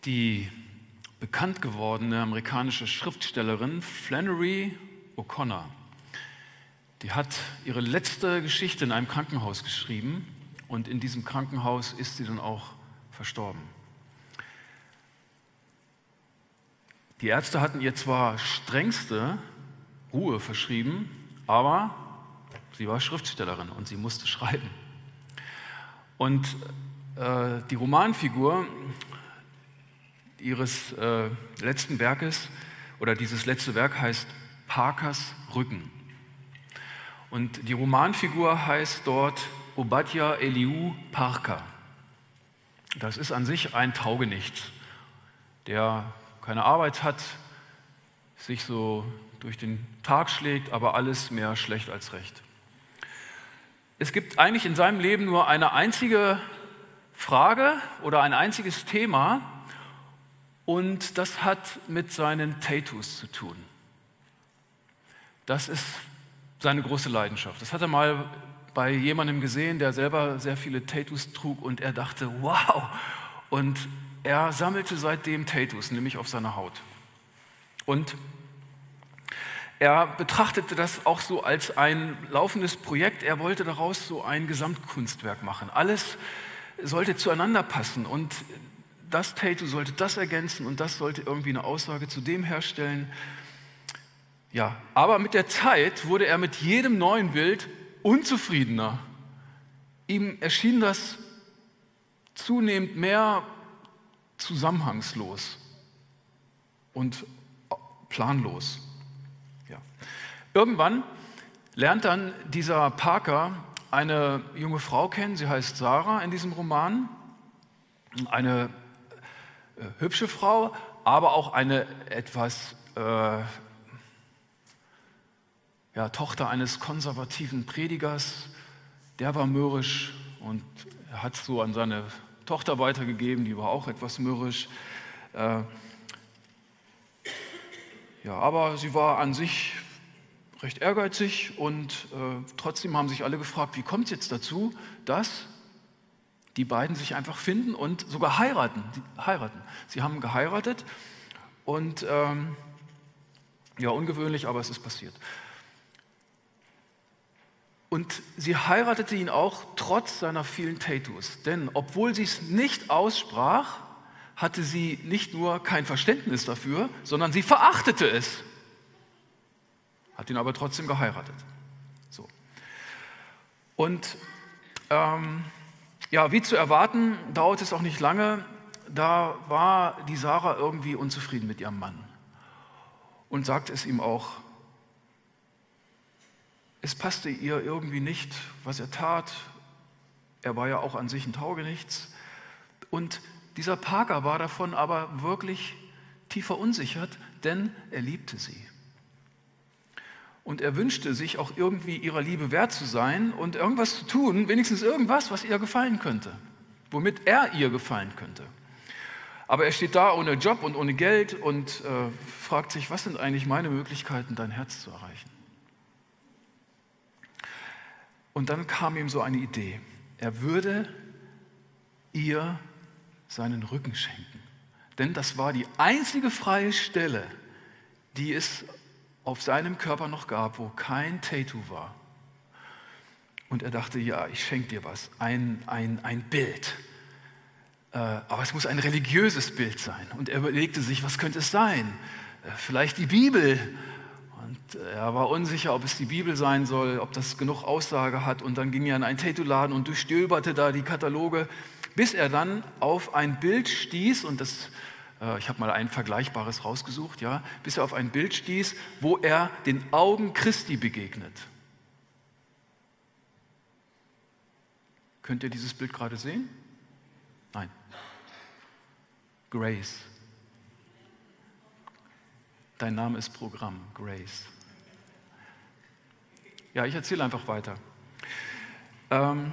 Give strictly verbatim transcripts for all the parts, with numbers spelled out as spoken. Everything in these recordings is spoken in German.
Die bekannt gewordene amerikanische Schriftstellerin Flannery O'Connor, die hat ihre letzte Geschichte in einem Krankenhaus geschrieben und in diesem Krankenhaus ist sie dann auch verstorben. Die Ärzte hatten ihr zwar strengste Ruhe verschrieben, aber sie war Schriftstellerin und sie musste schreiben. Und äh, die Romanfigur ihres äh, letzten Werkes oder dieses letzte Werk heißt Parkers Rücken. Und die Romanfigur heißt dort Obadiah Elihu Parker. Das ist an sich ein Taugenichts, der keine Arbeit hat, sich so durch den Tag schlägt, aber alles mehr schlecht als recht. Es gibt eigentlich in seinem Leben nur eine einzige Frage oder ein einziges Thema und das hat mit seinen Tattoos zu tun. Das ist seine große Leidenschaft. Das hat er mal bei jemandem gesehen, der selber sehr viele Tattoos trug und er dachte, wow! Und er sammelte seitdem Tattoos, nämlich auf seiner Haut. Und er betrachtete das auch so als ein laufendes Projekt. Er wollte daraus so ein Gesamtkunstwerk machen. Alles sollte zueinander passen und das Tattoo sollte das ergänzen und das sollte irgendwie eine Aussage zu dem herstellen. Ja, aber mit der Zeit wurde er mit jedem neuen Bild unzufriedener. Ihm erschien das zunehmend mehr zusammenhangslos und planlos. Ja. Irgendwann lernt dann dieser Parker eine junge Frau kennen, sie heißt Sarah in diesem Roman, eine äh, hübsche Frau, aber auch eine etwas äh, ja, Tochter eines konservativen Predigers, der war mürrisch und er hat es so an seine Tochter weitergegeben, die war auch etwas mürrisch. Äh, ja, aber sie war an sich recht ehrgeizig und äh, trotzdem haben sich alle gefragt, wie kommt es jetzt dazu, dass die beiden sich einfach finden und sogar heiraten. heiraten. Sie haben geheiratet und ähm, ja, ungewöhnlich, aber es ist passiert. Und sie heiratete ihn auch trotz seiner vielen Tattoos. Denn obwohl sie es nicht aussprach, hatte sie nicht nur kein Verständnis dafür, sondern sie verachtete es. Hat ihn aber trotzdem geheiratet. So. Und ähm, ja, wie zu erwarten, dauerte es auch nicht lange. Da war die Sarah irgendwie unzufrieden mit ihrem Mann und sagte es ihm auch. Es passte ihr irgendwie nicht, was er tat. Er war ja auch an sich ein Taugenichts. Und dieser Parker war davon aber wirklich tief verunsichert, denn er liebte sie. Und er wünschte sich auch irgendwie ihrer Liebe wert zu sein und irgendwas zu tun, wenigstens irgendwas, was ihr gefallen könnte, womit er ihr gefallen könnte. Aber er steht da ohne Job und ohne Geld und äh, fragt sich, was sind eigentlich meine Möglichkeiten, dein Herz zu erreichen? Und dann kam ihm so eine Idee. Er würde ihr seinen Rücken schenken. Denn das war die einzige freie Stelle, die es auf seinem Körper noch gab, wo kein Tattoo war. Und er dachte, ja, ich schenke dir was, ein, ein, ein Bild. Äh, aber es muss ein religiöses Bild sein. Und er überlegte sich, was könnte es sein? Äh, vielleicht die Bibel. Und er war unsicher, ob es die Bibel sein soll, ob das genug Aussage hat. Und dann ging er in einen Tattoo-Laden und durchstöberte da die Kataloge, bis er dann auf ein Bild stieß. Und das, äh, ich habe mal ein vergleichbares rausgesucht, ja, bis er auf ein Bild stieß, wo er den Augen Christi begegnet. Könnt ihr dieses Bild gerade sehen? Nein. Grace. Dein Name ist Programm, Grace. Ja, ich erzähle einfach weiter. Ähm,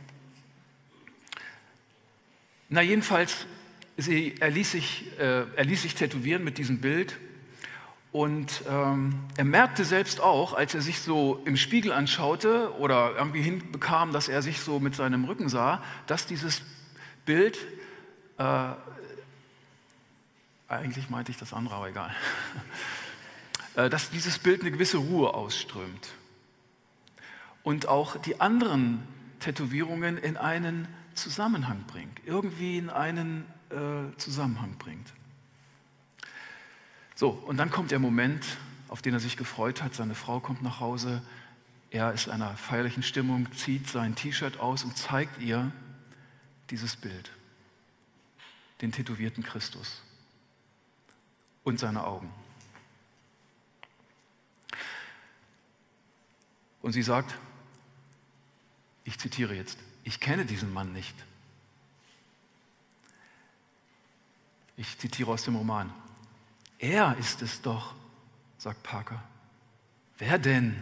na jedenfalls, sie, er, ließ sich, äh, er ließ sich tätowieren mit diesem Bild und ähm, er merkte selbst auch, als er sich so im Spiegel anschaute oder irgendwie hinbekam, dass er sich so mit seinem Rücken sah, dass dieses Bild äh, eigentlich meinte ich das andere, aber egal. Dass dieses Bild eine gewisse Ruhe ausströmt und auch die anderen Tätowierungen in einen Zusammenhang bringt, irgendwie in einen äh, Zusammenhang bringt. So, und dann kommt der Moment, auf den er sich gefreut hat. Seine Frau kommt nach Hause, er ist in einer feierlichen Stimmung, zieht sein T-Shirt aus und zeigt ihr dieses Bild, den tätowierten Christus und seine Augen. Und sie sagt, ich zitiere jetzt, ich kenne diesen Mann nicht. Ich zitiere aus dem Roman. Er ist es doch, sagt Parker. Wer denn?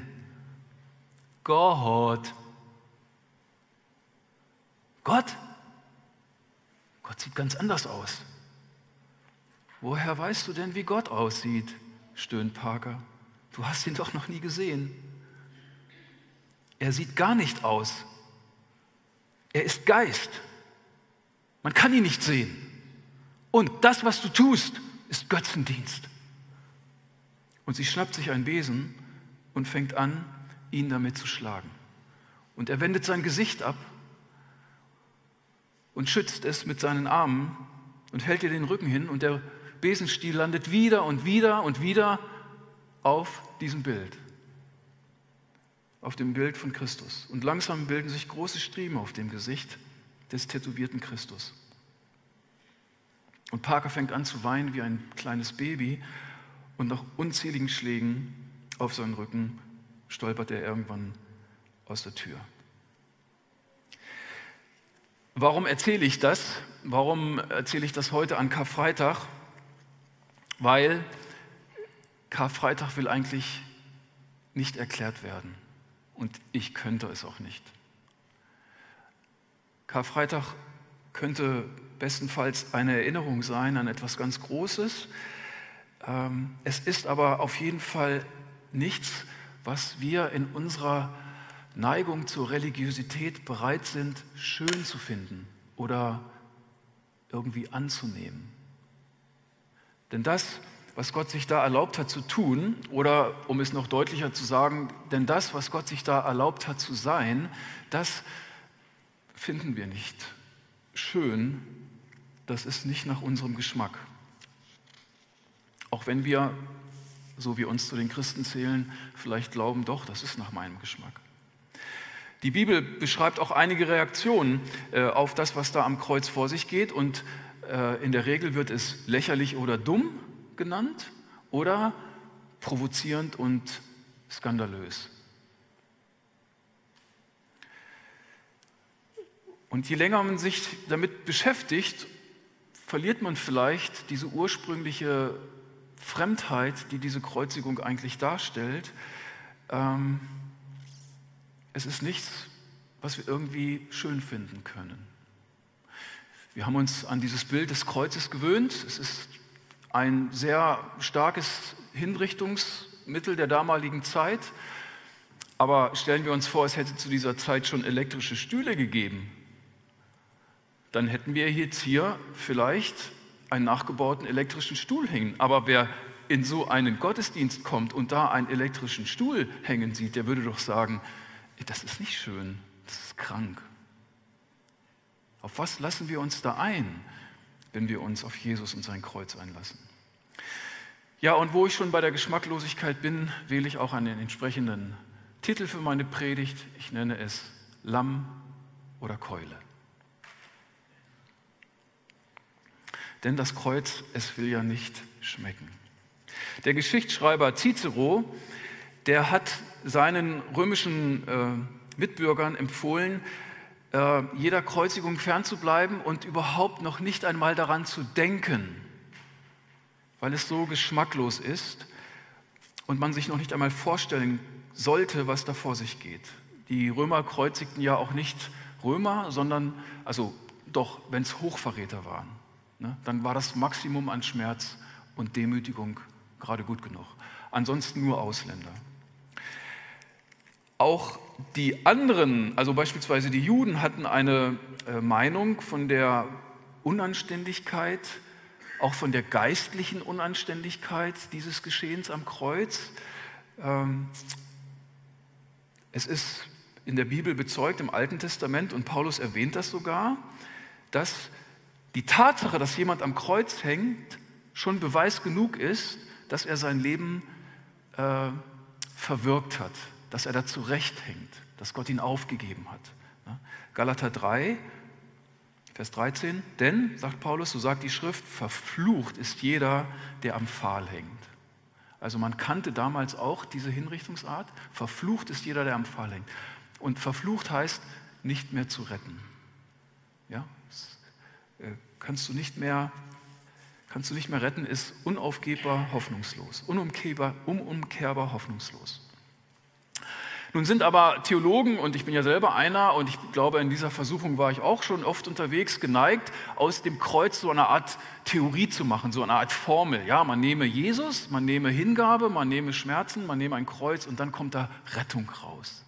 Gott. Gott? Gott sieht ganz anders aus. Woher weißt du denn, wie Gott aussieht? Stöhnt Parker. Du hast ihn doch noch nie gesehen. Er sieht gar nicht aus. Er ist Geist. Man kann ihn nicht sehen. Und das, was du tust, ist Götzendienst. Und sie schnappt sich einen Besen und fängt an, ihn damit zu schlagen. Und er wendet sein Gesicht ab und schützt es mit seinen Armen und hält ihr den Rücken hin. Und der Besenstiel landet wieder und wieder und wieder auf diesem Bild. Auf dem Bild von Christus. Und langsam bilden sich große Striemen auf dem Gesicht des tätowierten Christus. Und Parker fängt an zu weinen wie ein kleines Baby und nach unzähligen Schlägen auf seinen Rücken stolpert er irgendwann aus der Tür. Warum erzähle ich das? Warum erzähle ich das heute an Karfreitag? Weil Karfreitag will eigentlich nicht erklärt werden. Und ich könnte es auch nicht. Karfreitag könnte bestenfalls eine Erinnerung sein an etwas ganz Großes. Es ist aber auf jeden Fall nichts, was wir in unserer Neigung zur Religiosität bereit sind, schön zu finden oder irgendwie anzunehmen. Denn das, was Gott sich da erlaubt hat zu tun, oder um es noch deutlicher zu sagen, denn das, was Gott sich da erlaubt hat zu sein, das finden wir nicht schön, das ist nicht nach unserem Geschmack. Auch wenn wir, so wie uns zu den Christen zählen, vielleicht glauben, doch, das ist nach meinem Geschmack. Die Bibel beschreibt auch einige Reaktionen äh, auf das, was da am Kreuz vor sich geht, und äh, in der Regel wird es lächerlich oder dumm genannt oder provozierend und skandalös. Und je länger man sich damit beschäftigt, verliert man vielleicht diese ursprüngliche Fremdheit, die diese Kreuzigung eigentlich darstellt. Ähm, es ist nichts, was wir irgendwie schön finden können. Wir haben uns an dieses Bild des Kreuzes gewöhnt. Es ist ein sehr starkes Hinrichtungsmittel der damaligen Zeit. Aber stellen wir uns vor, es hätte zu dieser Zeit schon elektrische Stühle gegeben. Dann hätten wir jetzt hier vielleicht einen nachgebauten elektrischen Stuhl hängen. Aber wer in so einen Gottesdienst kommt und da einen elektrischen Stuhl hängen sieht, der würde doch sagen, das ist nicht schön, das ist krank. Auf was lassen wir uns da ein, wenn wir uns auf Jesus und sein Kreuz einlassen? Ja, und wo ich schon bei der Geschmacklosigkeit bin, wähle ich auch einen entsprechenden Titel für meine Predigt. Ich nenne es Lamm oder Keule. Denn das Kreuz, es will ja nicht schmecken. Der Geschichtsschreiber Cicero, der hat seinen römischen äh, Mitbürgern empfohlen, äh, jeder Kreuzigung fernzubleiben und überhaupt noch nicht einmal daran zu denken, weil es so geschmacklos ist und man sich noch nicht einmal vorstellen sollte, was da vor sich geht. Die Römer kreuzigten ja auch nicht Römer, sondern, also doch, wenn es Hochverräter waren. Ne, dann war das Maximum an Schmerz und Demütigung gerade gut genug. Ansonsten nur Ausländer. Auch die anderen, also beispielsweise die Juden, hatten eine äh, Meinung von der Unanständigkeit auch von der geistlichen Unanständigkeit dieses Geschehens am Kreuz. Ähm, es ist in der Bibel bezeugt, im Alten Testament, und Paulus erwähnt das sogar, dass die Tatsache, dass jemand am Kreuz hängt, schon Beweis genug ist, dass er sein Leben äh, verwirkt hat, dass er da zurechthängt, dass Gott ihn aufgegeben hat. Ja? Galater drei, Vers dreizehn, denn, sagt Paulus, so sagt die Schrift, verflucht ist jeder, der am Pfahl hängt. Also man kannte damals auch diese Hinrichtungsart, verflucht ist jeder, der am Pfahl hängt. Und verflucht heißt, nicht mehr zu retten. Ja? Das, äh, kannst du nicht mehr, kannst du nicht mehr retten, ist unaufgebbar, hoffnungslos, unumkehrbar, unumkehrbar, hoffnungslos. Nun sind aber Theologen, und ich bin ja selber einer, und ich glaube, in dieser Versuchung war ich auch schon oft unterwegs, geneigt, aus dem Kreuz so eine Art Theorie zu machen, so eine Art Formel. Ja, man nehme Jesus, man nehme Hingabe, man nehme Schmerzen, man nehme ein Kreuz und dann kommt da Rettung raus.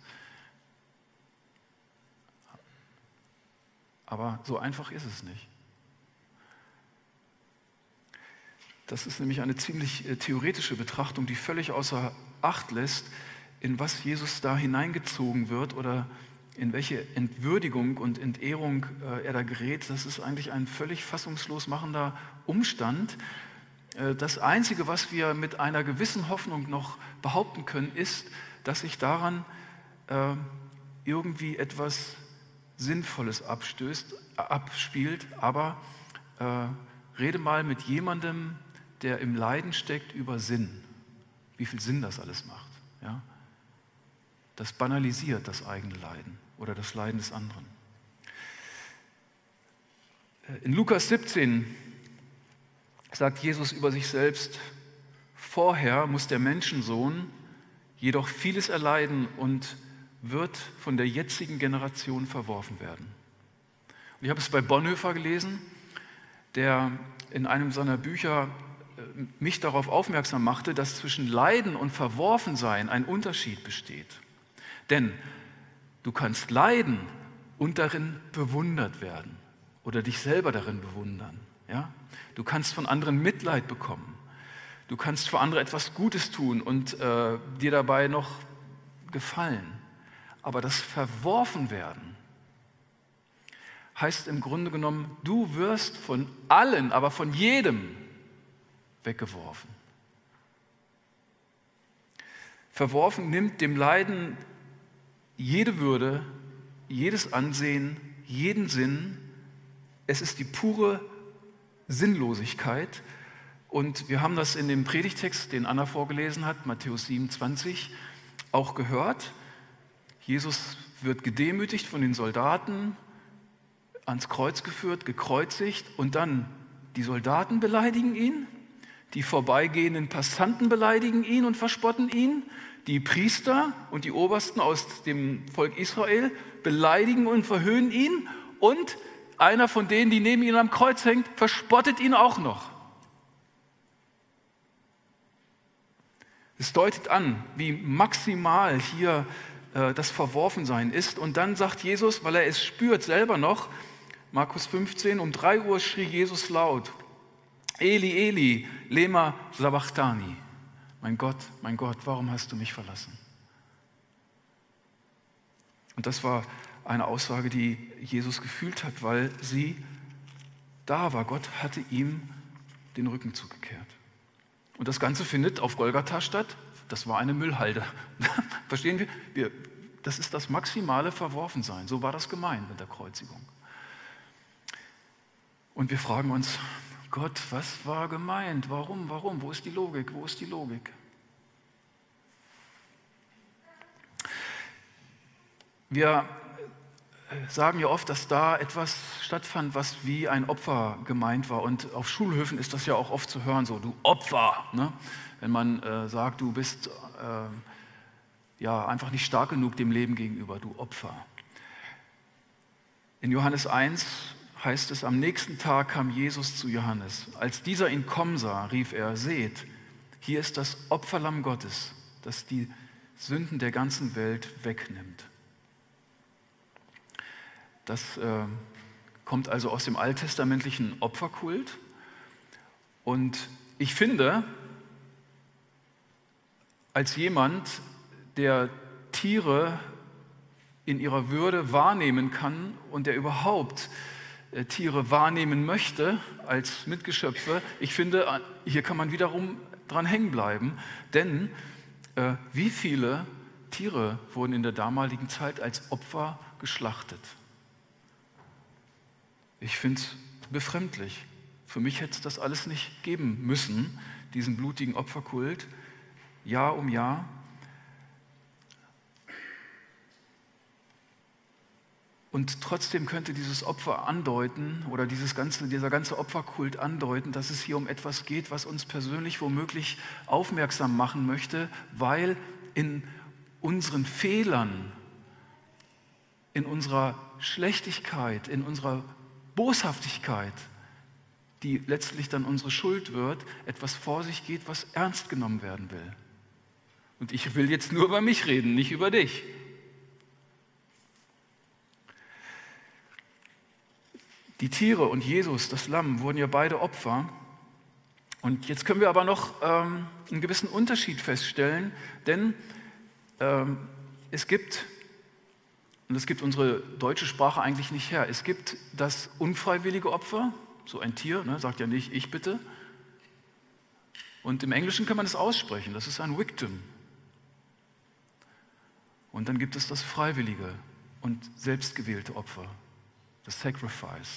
Aber so einfach ist es nicht. Das ist nämlich eine ziemlich äh, theoretische Betrachtung, die völlig außer Acht lässt, in was Jesus da hineingezogen wird oder in welche Entwürdigung und Entehrung äh, er da gerät. Das ist eigentlich ein völlig fassungslos machender Umstand. Äh, das Einzige, was wir mit einer gewissen Hoffnung noch behaupten können, ist, dass sich daran äh, irgendwie etwas Sinnvolles abstößt, äh, abspielt. Aber äh, rede mal mit jemandem, der im Leiden steckt, über Sinn. Wie viel Sinn das alles macht. Ja? Das banalisiert das eigene Leiden oder das Leiden des anderen. In Lukas siebzehn sagt Jesus über sich selbst, vorher muss der Menschensohn jedoch vieles erleiden und wird von der jetzigen Generation verworfen werden. Und ich habe es bei Bonhoeffer gelesen, der in einem seiner Bücher mich darauf aufmerksam machte, dass zwischen Leiden und Verworfensein ein Unterschied besteht. Denn du kannst leiden und darin bewundert werden oder dich selber darin bewundern. Ja? Du kannst von anderen Mitleid bekommen. Du kannst für andere etwas Gutes tun und äh, dir dabei noch gefallen. Aber das Verworfenwerden heißt im Grunde genommen, du wirst von allen, aber von jedem weggeworfen. Verworfen nimmt dem Leiden jede Würde, jedes Ansehen, jeden Sinn. Es ist die pure Sinnlosigkeit. Und wir haben das in dem Predigtext, den Anna vorgelesen hat, Matthäus siebenundzwanzig, auch gehört. Jesus wird gedemütigt von den Soldaten, ans Kreuz geführt, gekreuzigt und dann die Soldaten beleidigen ihn, die vorbeigehenden Passanten beleidigen ihn und verspotten ihn, die Priester und die Obersten aus dem Volk Israel beleidigen und verhöhnen ihn und einer von denen, die neben ihm am Kreuz hängt, verspottet ihn auch noch. Es deutet an, wie maximal hier äh, das Verworfensein ist. Und dann sagt Jesus, weil er es spürt selber noch, Markus fünfzehn, um drei Uhr schrie Jesus laut, Eli, Eli, lema sabachthani. Mein Gott, mein Gott, warum hast du mich verlassen? Und das war eine Aussage, die Jesus gefühlt hat, weil sie da war. Gott hatte ihm den Rücken zugekehrt. Und das Ganze findet auf Golgatha statt. Das war eine Müllhalde. Verstehen wir? wir? Das ist das maximale Verworfensein. So war das gemeint mit der Kreuzigung. Und wir fragen uns, Gott, was war gemeint? Warum, warum? Wo ist die Logik? Wo ist die Logik? Wir sagen ja oft, dass da etwas stattfand, was wie ein Opfer gemeint war. Und auf Schulhöfen ist das ja auch oft zu hören, so, du Opfer. Ne? Wenn man äh, sagt, du bist äh, ja, einfach nicht stark genug dem Leben gegenüber, du Opfer. In Johannes eins heißt es, am nächsten Tag kam Jesus zu Johannes. Als dieser ihn kommen sah, rief er, seht, hier ist das Opferlamm Gottes, das die Sünden der ganzen Welt wegnimmt. Das äh, kommt also aus dem alttestamentlichen Opferkult. Und ich finde, als jemand, der Tiere in ihrer Würde wahrnehmen kann und der überhaupt äh, Tiere wahrnehmen möchte als Mitgeschöpfe, ich finde, hier kann man wiederum dran hängen bleiben, denn äh, wie viele Tiere wurden in der damaligen Zeit als Opfer geschlachtet? Ich finde es befremdlich. Für mich hätte es das alles nicht geben müssen, diesen blutigen Opferkult, Jahr um Jahr. Und trotzdem könnte dieses Opfer andeuten, oder dieses ganze, dieser ganze Opferkult andeuten, dass es hier um etwas geht, was uns persönlich womöglich aufmerksam machen möchte, weil in unseren Fehlern, in unserer Schlechtigkeit, in unserer Boshaftigkeit, die letztlich dann unsere Schuld wird, etwas vor sich geht, was ernst genommen werden will. Und ich will jetzt nur über mich reden, nicht über dich. Die Tiere und Jesus, das Lamm, wurden ja beide Opfer. Und jetzt können wir aber noch ähm, einen gewissen Unterschied feststellen, denn ähm, es gibt, und das gibt unsere deutsche Sprache eigentlich nicht her, es gibt das unfreiwillige Opfer, so ein Tier, ne, sagt ja nicht, ich bitte. Und im Englischen kann man es aussprechen, das ist ein Victim. Und dann gibt es das freiwillige und selbstgewählte Opfer, das Sacrifice.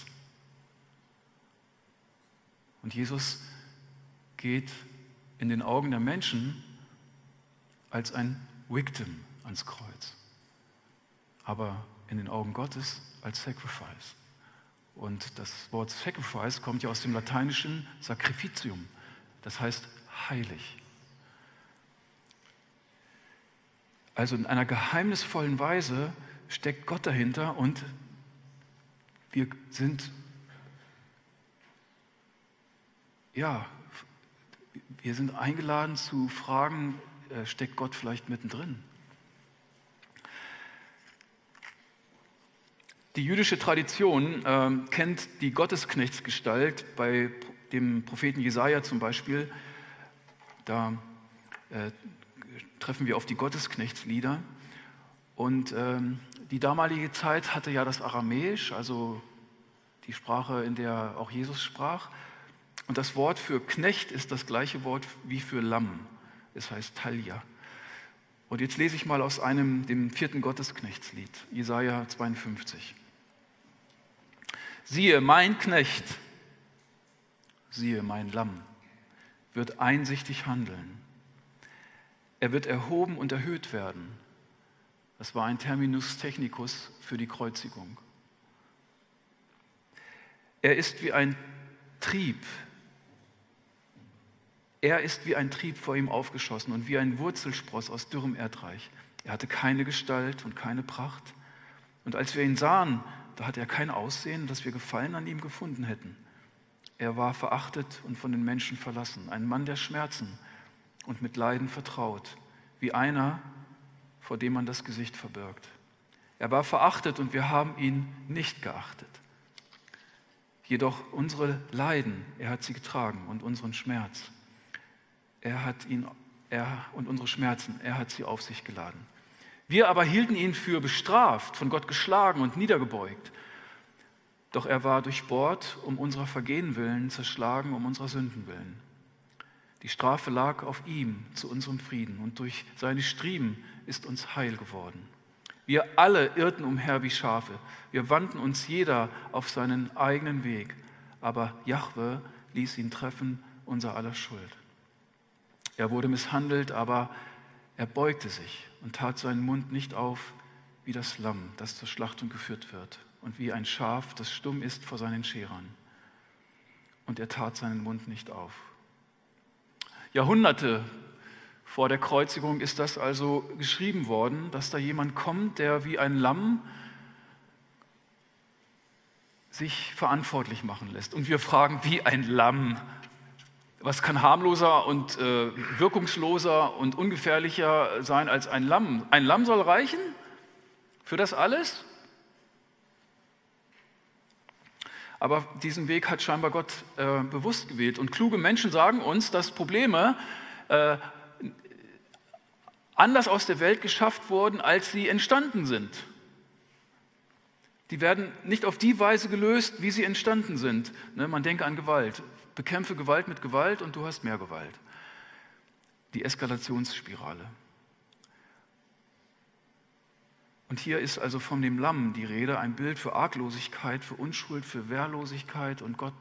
Und Jesus geht in den Augen der Menschen als ein Victim ans Kreuz, aber in den Augen Gottes als Sacrifice. Und das Wort Sacrifice kommt ja aus dem lateinischen Sacrificium, das heißt heilig. Also in einer geheimnisvollen Weise steckt Gott dahinter und wir sind, ja, wir sind eingeladen zu fragen, äh, steckt Gott vielleicht mittendrin? Die jüdische Tradition äh, kennt die Gottesknechtsgestalt bei dem Propheten Jesaja zum Beispiel. Da äh, treffen wir auf die Gottesknechtslieder. Und ähm, die damalige Zeit hatte ja das Aramäisch, also die Sprache, in der auch Jesus sprach. Und das Wort für Knecht ist das gleiche Wort wie für Lamm. Es heißt Talja. Und jetzt lese ich mal aus einem, dem vierten Gottesknechtslied, Jesaja zweiundfünfzig. Siehe, mein Knecht, siehe, mein Lamm, wird einsichtig handeln. Er wird erhoben und erhöht werden. Das war ein Terminus technicus für die Kreuzigung. Er ist wie ein Trieb. Er ist wie ein Trieb vor ihm aufgeschossen und wie ein Wurzelspross aus dürrem Erdreich. Er hatte keine Gestalt und keine Pracht. Und als wir ihn sahen, da hatte er kein Aussehen, dass wir Gefallen an ihm gefunden hätten. Er war verachtet und von den Menschen verlassen, ein Mann der Schmerzen und mit Leiden vertraut, wie einer, vor dem man das Gesicht verbirgt. Er war verachtet und wir haben ihn nicht geachtet. Jedoch unsere Leiden, er hat sie getragen und unseren Schmerz. Er hat ihn, er und unsere Schmerzen, er hat sie auf sich geladen. Wir aber hielten ihn für bestraft, von Gott geschlagen und niedergebeugt. Doch er war durchbohrt um unserer Vergehen willen, zerschlagen um unserer Sünden willen. Die Strafe lag auf ihm zu unserem Frieden und durch seine Striemen ist uns Heil geworden. Wir alle irrten umher wie Schafe. Wir wandten uns jeder auf seinen eigenen Weg. Aber Jahwe ließ ihn treffen, unser aller Schuld. Er wurde misshandelt, aber er beugte sich und tat seinen Mund nicht auf wie das Lamm, das zur Schlachtung geführt wird, und wie ein Schaf, das stumm ist vor seinen Scherern. Und er tat seinen Mund nicht auf. Jahrhunderte vor der Kreuzigung ist das also geschrieben worden, dass da jemand kommt, der wie ein Lamm sich verantwortlich machen lässt. Und wir fragen, wie ein Lamm? Was kann harmloser und äh, wirkungsloser und ungefährlicher sein als ein Lamm? Ein Lamm soll reichen für das alles? Aber diesen Weg hat scheinbar Gott äh, bewusst gewählt. Und kluge Menschen sagen uns, dass Probleme äh, anders aus der Welt geschafft wurden, als sie entstanden sind. Die werden nicht auf die Weise gelöst, wie sie entstanden sind. Ne, man denke an Gewalt. Bekämpfe Gewalt mit Gewalt und du hast mehr Gewalt. Die Eskalationsspirale. Und hier ist also von dem Lamm die Rede, ein Bild für Arglosigkeit, für Unschuld, für Wehrlosigkeit. Und Gott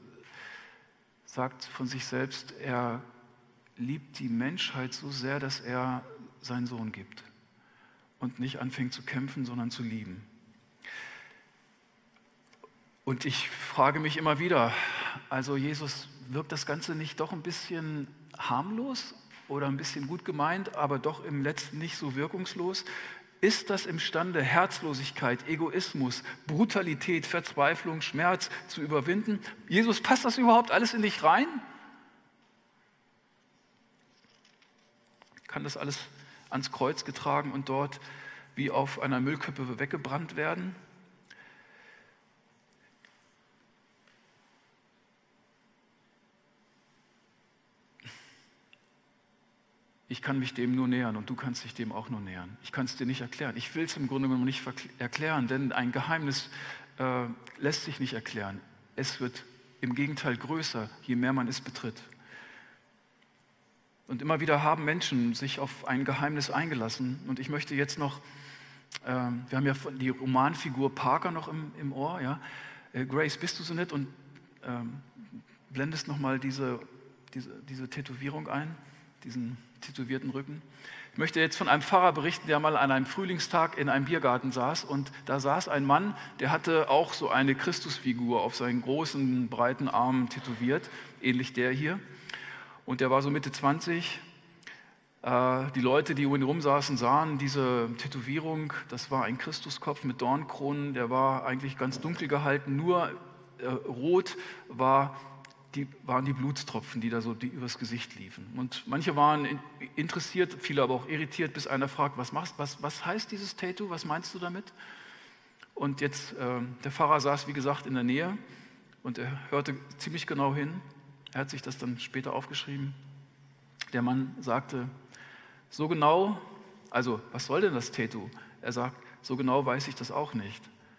sagt von sich selbst, er liebt die Menschheit so sehr, dass er seinen Sohn gibt und nicht anfängt zu kämpfen, sondern zu lieben. Und ich frage mich immer wieder, also Jesus, wirkt das Ganze nicht doch ein bisschen harmlos oder ein bisschen gut gemeint, aber doch im Letzten nicht so wirkungslos? Ist das imstande, Herzlosigkeit, Egoismus, Brutalität, Verzweiflung, Schmerz zu überwinden? Jesus, passt das überhaupt alles in dich rein? Kann das alles ans Kreuz getragen und dort wie auf einer Müllkippe weggebrannt werden? Ich kann mich dem nur nähern und du kannst dich dem auch nur nähern. Ich kann es dir nicht erklären. Ich will es im Grunde genommen nicht erklären, denn ein Geheimnis äh, lässt sich nicht erklären. Es wird im Gegenteil größer, je mehr man es betritt. Und immer wieder haben Menschen sich auf ein Geheimnis eingelassen. Und ich möchte jetzt noch, äh, wir haben ja die Romanfigur Parker noch im, im Ohr. Ja? Äh, Grace, bist du so nett und ähm, blendest nochmal diese, diese, diese Tätowierung ein, diesen tätowierten Rücken. Ich möchte jetzt von einem Pfarrer berichten, der mal an einem Frühlingstag in einem Biergarten saß und da saß ein Mann, der hatte auch so eine Christusfigur auf seinen großen, breiten Armen tätowiert, ähnlich der hier. Und der war so Mitte zwanzig. Die Leute, die um ihn rum saßen, sahen diese Tätowierung. Das war ein Christuskopf mit Dornkronen, der war eigentlich ganz dunkel gehalten, nur äh, rot war Die, waren die Blutstropfen, die da so die übers Gesicht liefen. Und manche waren in, interessiert, viele aber auch irritiert, bis einer fragt, was machst, was, was heißt dieses Tattoo, was meinst du damit? Und jetzt, äh, der Pfarrer saß, wie gesagt, in der Nähe und er hörte ziemlich genau hin. Er hat sich das dann später aufgeschrieben. Der Mann sagte, so genau, also was soll denn das Tattoo? Er sagt, so genau weiß ich das auch nicht.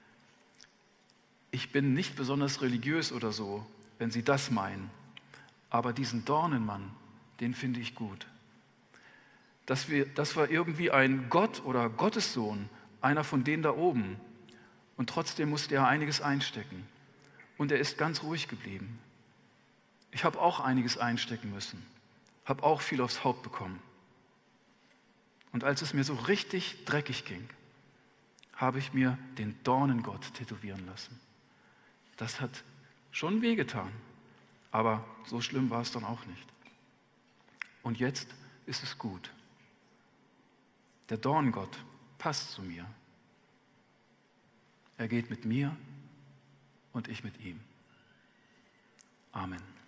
Ich bin nicht besonders religiös oder so, wenn Sie das meinen. Aber diesen Dornenmann, den finde ich gut. Das, wir, das war irgendwie ein Gott oder Gottessohn, einer von denen da oben. Und trotzdem musste er einiges einstecken. Und er ist ganz ruhig geblieben. Ich habe auch einiges einstecken müssen, habe auch viel aufs Haupt bekommen. Und als es mir so richtig dreckig ging, habe ich mir den Dornengott tätowieren lassen. Das hat schon wehgetan, aber so schlimm war es dann auch nicht. Und jetzt ist es gut. Der Dorngott passt zu mir. Er geht mit mir und ich mit ihm. Amen.